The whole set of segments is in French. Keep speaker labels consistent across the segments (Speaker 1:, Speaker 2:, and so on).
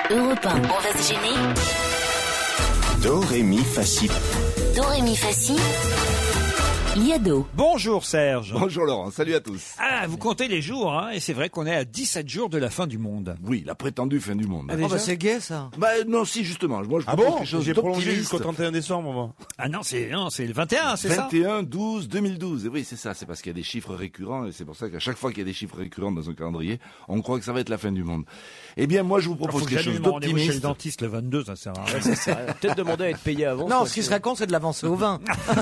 Speaker 1: Europe 1, on va se gêner.
Speaker 2: Do, ré, mi, fa, si.
Speaker 1: Do, ré, mi, fa, si. Liado.
Speaker 3: Bonjour Serge.
Speaker 4: Bonjour Laurent, salut à tous.
Speaker 3: Ah, vous comptez les jours, hein, et c'est vrai qu'on est à 17 jours de la fin du monde.
Speaker 4: Oui, la prétendue fin du monde.
Speaker 5: C'est gay ça.
Speaker 4: Non, si justement, moi je propose quelque chose
Speaker 6: J'ai prolongé
Speaker 4: d'optimiste.
Speaker 6: jusqu'au 31 décembre, moi.
Speaker 3: Ah non, c'est le 21, c'est ça
Speaker 4: 21, 12, 2012. Et oui, c'est ça, c'est parce qu'il y a des chiffres récurrents, et c'est pour ça qu'à chaque fois qu'il y a des chiffres récurrents dans un calendrier, on croit que ça va être la fin du monde. Eh bien, moi je vous propose quelque chose
Speaker 3: rendez-vous chez le
Speaker 4: d'optimiste.
Speaker 3: dentiste le 22, ça sert à rien.
Speaker 7: Peut-être demander à être payé avant.
Speaker 5: Non, ce qui serait con, c'est de l'avancer au vin.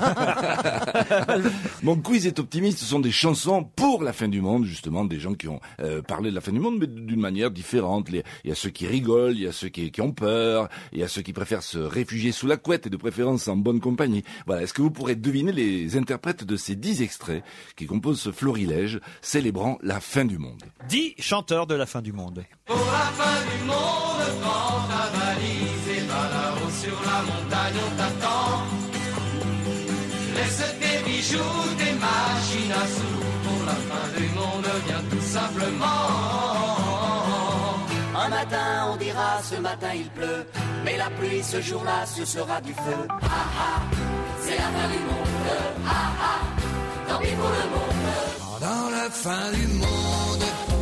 Speaker 4: Mon quiz est optimiste, ce sont des chansons pour la fin du monde, justement, des gens qui ont parlé de la fin du monde, mais d'une manière différente. Il y a ceux qui rigolent, il y a ceux qui ont peur, il y a ceux qui préfèrent se réfugier sous la couette, et de préférence en bonne compagnie. Voilà, est-ce que vous pourrez deviner les interprètes de ces 10 extraits qui composent ce florilège célébrant la fin du monde?
Speaker 3: 10 chanteurs de la fin du monde.
Speaker 8: Pour la fin du monde, prends ta valise et va là-haut sur la montagne, on t'attend. Laisse tes bijoux, tes machines à sous. Pour la fin du monde, viens tout simplement.
Speaker 9: Un matin, on dira, ce matin il pleut. Mais la pluie, ce jour-là, ce sera du feu. Ah ah, c'est la fin du monde. Ah ah, tant pis pour le monde.
Speaker 8: Pendant la fin du monde,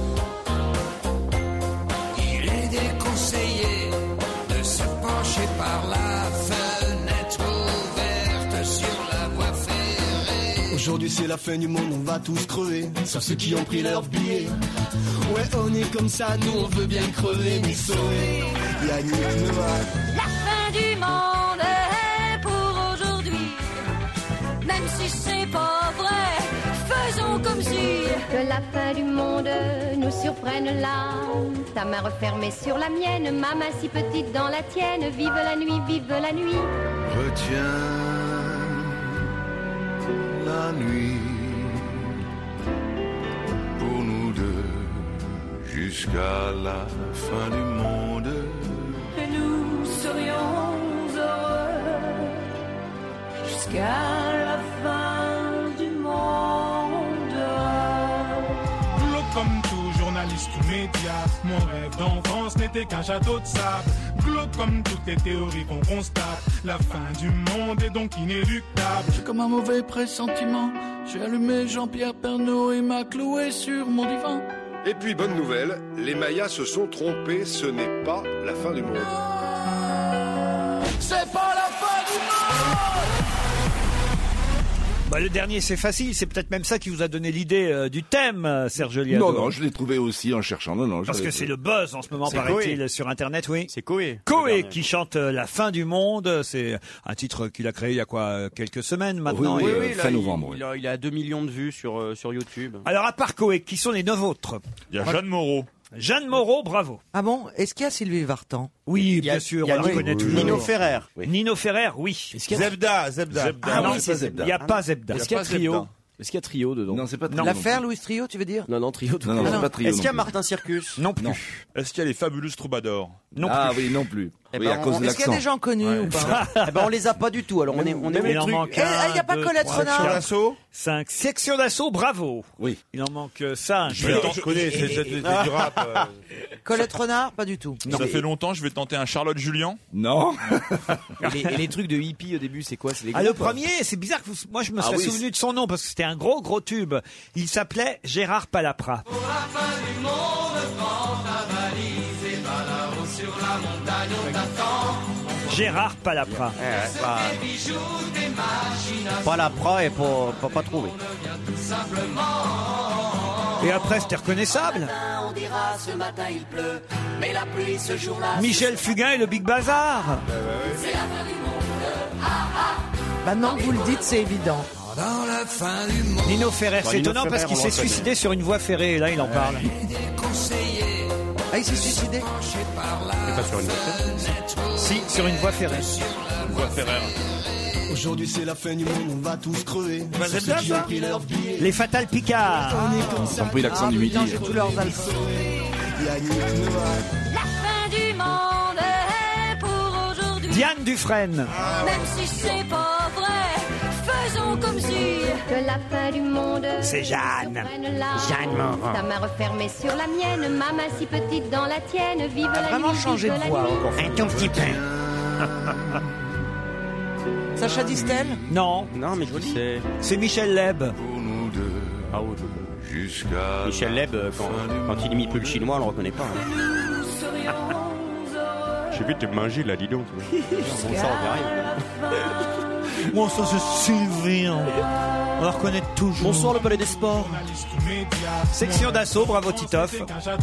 Speaker 8: il est déconseillé de se pencher par la fenêtre ouverte sur la voie ferrée.
Speaker 10: Aujourd'hui c'est la fin du monde, on va tous crever, sauf ceux qui ont pris leur billet. Ouais, on est comme ça, nous on veut bien crever, mais sauver Yannick Noah.
Speaker 11: La fin du monde est pour aujourd'hui, même si c'est pas vrai, faisons comme si
Speaker 12: que la fin du monde nous surprenne là. Ta main refermée sur la mienne, ma main si petite dans la tienne. Vive la nuit, vive la nuit.
Speaker 8: Retiens la nuit pour nous deux jusqu'à la fin du monde.
Speaker 11: et nous serions heureux jusqu'à la fin du monde.
Speaker 13: Comme tout journaliste ou média, mon rêve d'enfance n'était qu'un château de sable. Glauque comme toutes les théories qu'on constate, la fin du monde est donc inéluctable.
Speaker 14: J'ai comme un mauvais pressentiment, j'ai allumé Jean-Pierre Pernaut et m'a cloué sur mon divan.
Speaker 15: Et puis bonne nouvelle, les Mayas se sont trompés, ce n'est pas la fin du monde.
Speaker 14: C'est pas la fin du monde.
Speaker 3: Bah, le dernier, c'est facile. C'est peut-être même ça qui vous a donné l'idée du thème, Serge Liado.
Speaker 4: Non, je l'ai trouvé aussi en cherchant. Non,
Speaker 3: parce que c'est le buzz en ce moment, paraît-il, sur Internet, oui.
Speaker 7: C'est Koé.
Speaker 3: Koé qui chante la fin du monde. C'est un titre qu'il a créé il y a quoi, quelques semaines maintenant.
Speaker 7: Oui,
Speaker 4: fin novembre.
Speaker 7: Il a 2 millions de vues sur YouTube.
Speaker 3: Alors, à part Koé, qui sont les 9 autres?
Speaker 6: Il y a Jeanne Moreau.
Speaker 3: Jeanne Moreau, bravo.
Speaker 5: Ah bon? Est-ce qu'il y a Sylvie Vartan?
Speaker 3: Oui, bien sûr, on la connaît toujours.
Speaker 7: Nino Ferrer.
Speaker 3: Oui. Nino Ferrer, oui.
Speaker 6: Zebda.
Speaker 3: Ah non, il n'y a pas Zebda.
Speaker 7: Est-ce qu'il y a Trio? Est-ce qu'il y a Trio dedans?
Speaker 4: Non, c'est pas Trio.
Speaker 5: L'affaire Louis Trio, tu veux dire?
Speaker 7: Non, Trio.
Speaker 4: Non, c'est pas Trio.
Speaker 7: Est-ce qu'il y a Martin Circus?
Speaker 3: Non plus.
Speaker 4: Non.
Speaker 6: Est-ce qu'il y a les Fabulous Troubadours?
Speaker 3: Non plus.
Speaker 4: Ah oui, non plus. Oui, à cause de
Speaker 5: Est-ce qu'il y a
Speaker 4: l'accent.
Speaker 5: des gens connus ou pas?
Speaker 7: Eh ben, on les a pas du tout. Alors, on est
Speaker 3: Il en manque un,
Speaker 5: il n'y a pas
Speaker 3: deux,
Speaker 5: Colette
Speaker 3: trois,
Speaker 5: Renard?
Speaker 3: quatre,
Speaker 6: D'assaut
Speaker 3: 5. Section d'assaut, bravo.
Speaker 4: Oui.
Speaker 3: Il en manque 5.
Speaker 6: Je connais, c'est du rap.
Speaker 5: Colette Renard? Pas du tout.
Speaker 6: Ça fait longtemps, je vais tenter un Charlotte Julien.
Speaker 4: Non.
Speaker 7: Et les trucs de hippie au début, c'est quoi? C'est les
Speaker 3: Ah, le premier, c'est bizarre que moi je me serais souvenu de son nom parce que c'était un gros tube. Il s'appelait Gérard Palapra.
Speaker 8: Pour la fin du monde, prends ta valise et va là-haut sur la montagne, on t'attend.
Speaker 3: Gérard Palapra.
Speaker 8: Laisse tes bijoux, tes machines à
Speaker 7: Pas la pra et pas trouvé.
Speaker 8: viens tout simplement.
Speaker 3: Et après, c'était reconnaissable.
Speaker 9: On dira, ce matin il pleut. Mais la pluie, ce jour-là.
Speaker 3: Michel Fugain et le Big Bazar.
Speaker 9: C'est la fin du monde. Ah ah.
Speaker 5: Maintenant que vous le dites, c'est évident.
Speaker 8: Dans la fin du monde,
Speaker 3: Nino Ferrer, c'est
Speaker 7: Nino
Speaker 3: étonnant parce
Speaker 7: Ferrer,
Speaker 3: qu'il
Speaker 7: on
Speaker 3: s'est
Speaker 7: le reconnaît.
Speaker 3: suicidé sur une voie ferrée et là il en parle.
Speaker 8: déconseillé,
Speaker 5: Ah, il s'est suicidé?
Speaker 8: penché par la
Speaker 7: Pas sur une
Speaker 8: fenêtre.
Speaker 3: Si, sur une voie ferrée.
Speaker 6: Voix Ferrer.
Speaker 10: Aujourd'hui c'est la fin du monde, on va tous crever,
Speaker 3: Bah,
Speaker 10: sauf
Speaker 3: c'est
Speaker 10: ceux
Speaker 3: bien,
Speaker 10: qui ont
Speaker 3: ça.
Speaker 10: pris leur billet.
Speaker 3: Les Fatal Picards.
Speaker 10: On est comme
Speaker 4: Ils
Speaker 10: ça,
Speaker 4: ont pris l'accent du midi.
Speaker 5: putain, j'ai tous leurs albums.
Speaker 10: Yannick Noah.
Speaker 11: La fin du monde est pour aujourd'hui,
Speaker 3: Diane Dufresne.
Speaker 11: même si c'est pas vrai, faisons comme si
Speaker 12: que la fin du monde.
Speaker 3: C'est Jeanne.
Speaker 12: Jeanne
Speaker 7: Moreau.
Speaker 12: Ta main refermée sur la mienne, ma main si petite dans la tienne. Vive la
Speaker 5: vraiment
Speaker 12: nuit,
Speaker 5: changé
Speaker 12: vive
Speaker 5: de
Speaker 12: la
Speaker 5: voix,
Speaker 12: nuit.
Speaker 7: Un tout petit peu.
Speaker 5: Sacha Distel?
Speaker 3: Non,
Speaker 7: Non, mais je dis c'est.
Speaker 3: c'est Michel Leb.
Speaker 15: Pour nous deux,
Speaker 7: Ah oui.
Speaker 15: jusqu'à
Speaker 7: Michel Leb, quand il imite plus le chinois, on le reconnaît pas. Hein.
Speaker 16: J'ai vite mangé là, dis donc.
Speaker 7: Bon sang, on y arrive.
Speaker 3: Bon, ça c'est Sylvain. On la reconnaît toujours.
Speaker 7: Bonsoir le palais des sports.
Speaker 3: Section d'assaut, bravo Titoff.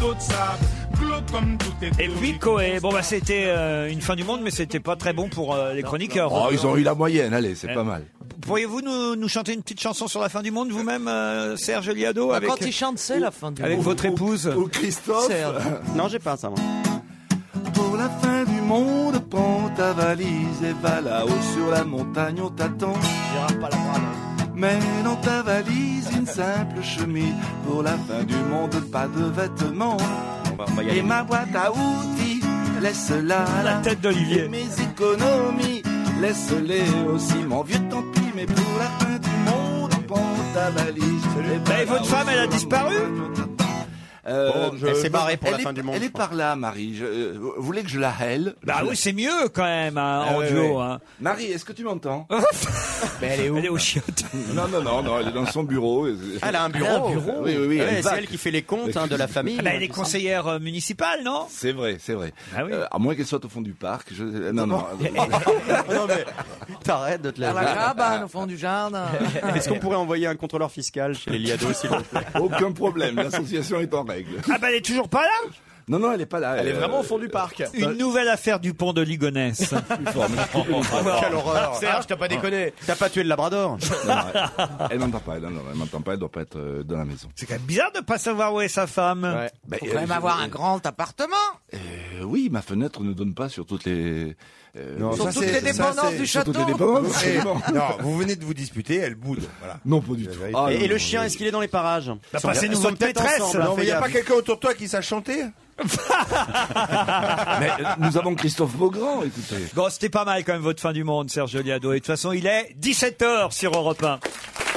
Speaker 3: Et puis Coé. Bon bah c'était une fin du monde, mais c'était pas très bon pour les chroniqueurs.
Speaker 4: Oh, ils ont eu la moyenne, allez, c'est pas mal.
Speaker 3: Pourriez-vous nous chanter une petite chanson sur la fin du monde vous-même, Serge Liado, avec,
Speaker 5: Quand il chante, c'est la fin du
Speaker 3: avec
Speaker 5: monde.
Speaker 3: votre épouse?
Speaker 4: Ou Christophe.
Speaker 5: Serge.
Speaker 7: Non, j'ai pas ça, moi.
Speaker 4: Pour la fin du monde, prends ta valise et va là-haut sur la montagne, on t'attend. Mais dans ta valise, une simple chemise. Pour la fin du monde, pas de vêtements.
Speaker 7: On va y aller.
Speaker 4: Et ma boîte à outils, laisse-la
Speaker 3: La
Speaker 4: là.
Speaker 3: tête d'Olivier.
Speaker 4: Et mes économies, laisse-les aussi. Mon vieux, tant pis, mais pour la fin du monde, prends ta valise.
Speaker 3: Et votre femme, elle a disparu?
Speaker 7: Elle s'est barrée pour la fin du monde.
Speaker 4: Elle est par là, Marie. Vous voulez que je la hèle?
Speaker 3: Bah oui, c'est mieux quand même en
Speaker 4: ouais,
Speaker 3: duo.
Speaker 4: ouais.
Speaker 3: Hein.
Speaker 4: Marie, est-ce que tu m'entends?
Speaker 7: Mais elle est où?
Speaker 3: Elle est au chiottes.
Speaker 4: Non, elle est dans son bureau.
Speaker 7: Elle a un bureau.
Speaker 4: Oui.
Speaker 7: Ouais,
Speaker 4: elle
Speaker 7: c'est
Speaker 4: va.
Speaker 7: elle qui fait les comptes de la famille.
Speaker 3: Ah bah, elle est conseillère municipale, non?
Speaker 4: C'est vrai.
Speaker 3: Ah oui.
Speaker 4: À moins qu'elle soit au fond du parc. Non.
Speaker 7: Non mais t'arrêtes de te
Speaker 5: À
Speaker 7: la
Speaker 5: la cabane, au fond du jardin.
Speaker 7: Est-ce qu'on pourrait envoyer un contrôleur fiscal chez les Liado, s'il vous plaît?
Speaker 4: Aucun problème, l'association est en règle.
Speaker 3: Ah bah elle est toujours pas là?
Speaker 4: Non, elle est pas là.
Speaker 16: Elle est vraiment au fond du parc.
Speaker 3: Une nouvelle affaire du pont de Ligonnès.
Speaker 7: Quelle horreur.
Speaker 16: Serge, t'as pas déconné.
Speaker 7: T'as pas tué le Labrador?
Speaker 4: Elle m'entend pas, elle doit pas être dans la maison.
Speaker 3: C'est quand même bizarre de pas savoir où est sa femme.
Speaker 7: Ouais.
Speaker 5: Faut quand même avoir un grand appartement.
Speaker 4: Oui, ma fenêtre ne donne pas sur toutes les...
Speaker 16: Non,
Speaker 5: Sur
Speaker 16: ça,
Speaker 5: toutes
Speaker 16: c'est-
Speaker 5: les
Speaker 16: ça,
Speaker 5: dépendances
Speaker 16: c'est-
Speaker 5: du
Speaker 4: sur
Speaker 5: château.
Speaker 4: toutes les dépendances.
Speaker 16: Eh, non, vous venez de vous disputer, elle boude. Voilà.
Speaker 4: Non, pas du tout.
Speaker 16: vérité.
Speaker 4: Ah,
Speaker 7: Et
Speaker 4: non,
Speaker 7: le chien, est-ce qu'il est dans les parages?
Speaker 3: Bah, passez-nous votre
Speaker 7: peut-être
Speaker 3: maîtresse.
Speaker 7: ensemble,
Speaker 16: Non,
Speaker 7: hein,
Speaker 16: mais il n'y a
Speaker 7: fais
Speaker 16: pas
Speaker 7: gaffe.
Speaker 16: quelqu'un autour de toi qui sache chanter?
Speaker 4: Mais nous avons Christophe Beaugrand, écoutez.
Speaker 3: Bon, c'était pas mal quand même votre fin du monde, Serge Liado. Et de toute façon, il est 17h sur Europe 1.